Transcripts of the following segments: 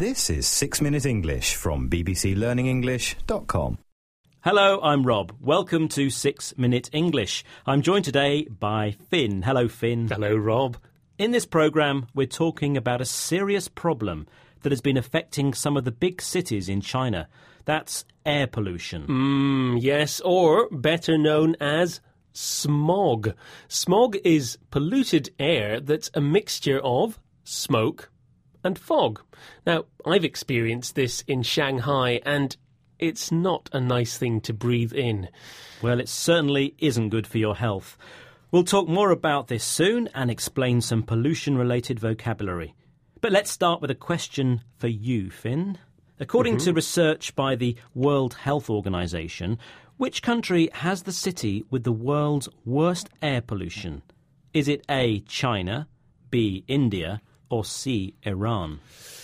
This is 6 Minute English from bbclearningenglish.com. Hello, I'm Rob. Welcome to 6 Minute English. I'm joined today by Finn. Hello, Finn. Hello, Rob. In this programme, we're talking about a serious problem that has been affecting some of the big cities in China. That's air pollution. Yes, or better known as smog. Smog is polluted air that's a mixture of smoke and fog. Now, I've experienced this in Shanghai, and it's not a nice thing to breathe in. Well, it certainly isn't good for your health. We'll talk more about this soon and explain some pollution-related vocabulary. But let's start with a question for you, Finn. According to research by the World Health Organization, which country has the city with the world's worst air pollution? Is it A, China, B, India, or C, Iran?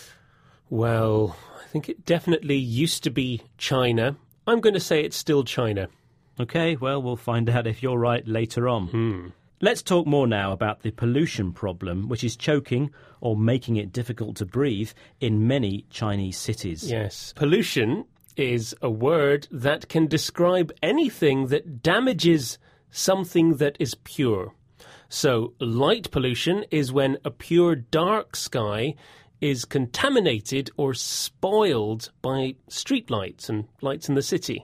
Well, I think it definitely used to be China. I'm going to say it's still China. OK, well, we'll find out if you're right later on. Let's talk more now about the pollution problem, which is choking or making it difficult to breathe in many Chinese cities. Yes, pollution is a word that can describe anything that damages something that is pure. So, light pollution is when a pure dark sky is contaminated or spoiled by street lights and lights in the city.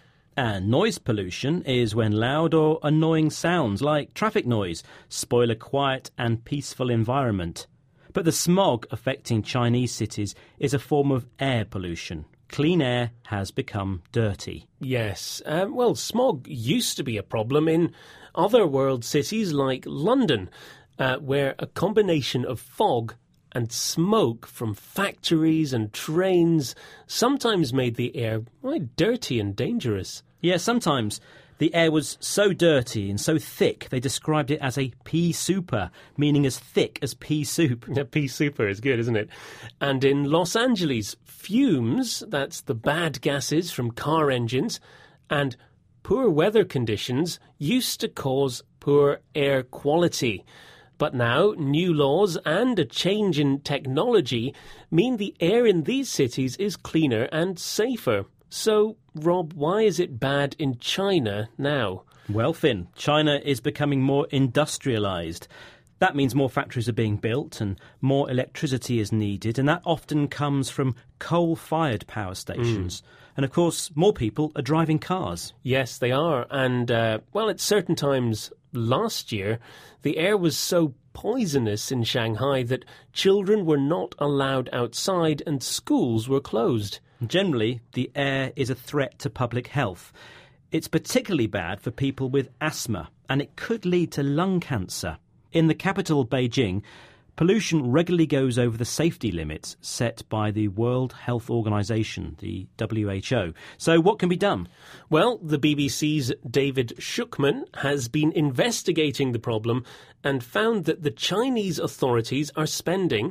And noise pollution is when loud or annoying sounds like traffic noise spoil a quiet and peaceful environment. But the smog affecting Chinese cities is a form of air pollution. Clean air has become dirty. Yes, well, smog used to be a problem in other world cities like London, where a combination of fog and smoke from factories and trains sometimes made the air quite dirty and dangerous. Yeah, sometimes the air was so dirty and so thick they described it as a pea souper, meaning as thick as pea soup. Yeah, pea souper is good, isn't it? And in Los Angeles, fumes, that's the bad gases from car engines, and poor weather conditions used to cause poor air quality. But now, new laws and a change in technology mean the air in these cities is cleaner and safer. So, Rob, why is it bad in China now? Well, Finn, China is becoming more industrialised. That means more factories are being built and more electricity is needed, and that often comes from coal-fired power stations. And, of course, more people are driving cars. Yes, they are. And, well, at certain times last year, the air was so poisonous in Shanghai that children were not allowed outside and schools were closed. Generally, the air is a threat to public health. It's particularly bad for people with asthma, and it could lead to lung cancer. In the capital, Beijing, pollution regularly goes over the safety limits set by the World Health Organization, the WHO. So what can be done? Well, the BBC's David Shukman has been investigating the problem and found that the Chinese authorities are spending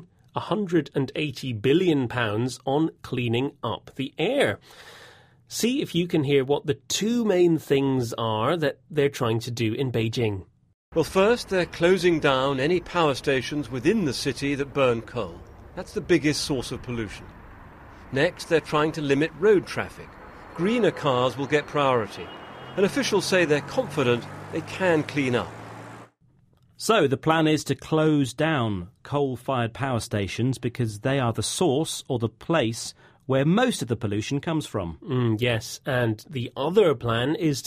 £180 billion on cleaning up the air. See if you can hear what the two main things are that they're trying to do in Beijing. Well, first, they're closing down any power stations within the city that burn coal. That's the biggest source of pollution. Next, they're trying to limit road traffic. Greener cars will get priority. And officials say they're confident they can clean up. So the plan is to close down coal-fired power stations because they are the source or the place where most of the pollution comes from. Yes, and the other plan is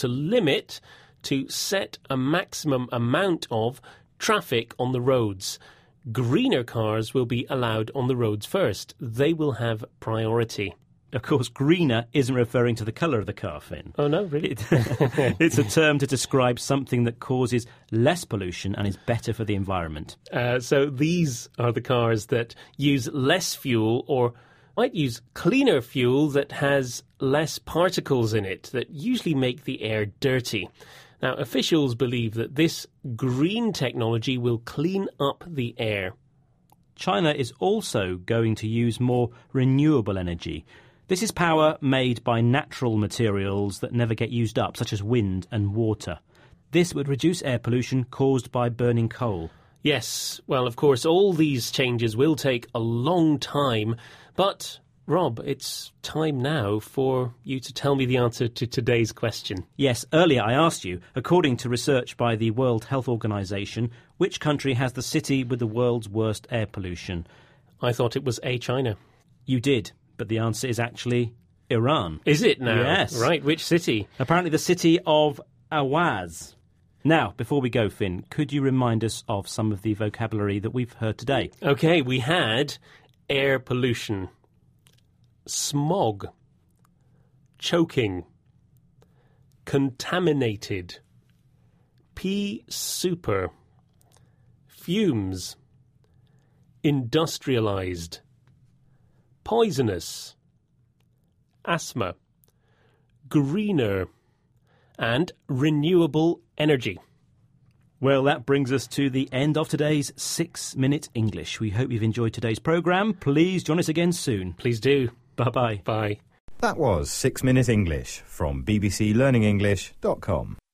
to set a maximum amount of traffic on the roads. Greener cars will be allowed on the roads first. They will have priority. Of course, greener isn't referring to the colour of the car, Finn. Oh, no, really? It's a term to describe something that causes less pollution and is better for the environment. So these are the cars that use less fuel or might use cleaner fuel that has less particles in it that usually make the air dirty. Now, officials believe that this green technology will clean up the air. China is also going to use more renewable energy. This is power made by natural materials that never get used up, such as wind and water. This would reduce air pollution caused by burning coal. Yes, well, of course, all these changes will take a long time, But, Rob, it's time now for you to tell me the answer to today's question. Yes, earlier I asked you, according to research by the World Health Organization, which country has the city with the world's worst air pollution? I thought it was China. You did, but the answer is actually Iran. Is it now? Yes. Right, which city? Apparently the city of Awaz. Now, before we go, Finn, could you remind us of some of the vocabulary that we've heard today? OK, we had air pollution, smog, choking, contaminated, pea super, fumes, industrialised, poisonous, asthma, greener, and renewable energy. Well, that brings us to the end of today's 6-Minute English. We hope you've enjoyed today's programme. Please join us again soon. Please do. Bye-bye. Bye. That was 6-Minute English from bbclearningenglish.com.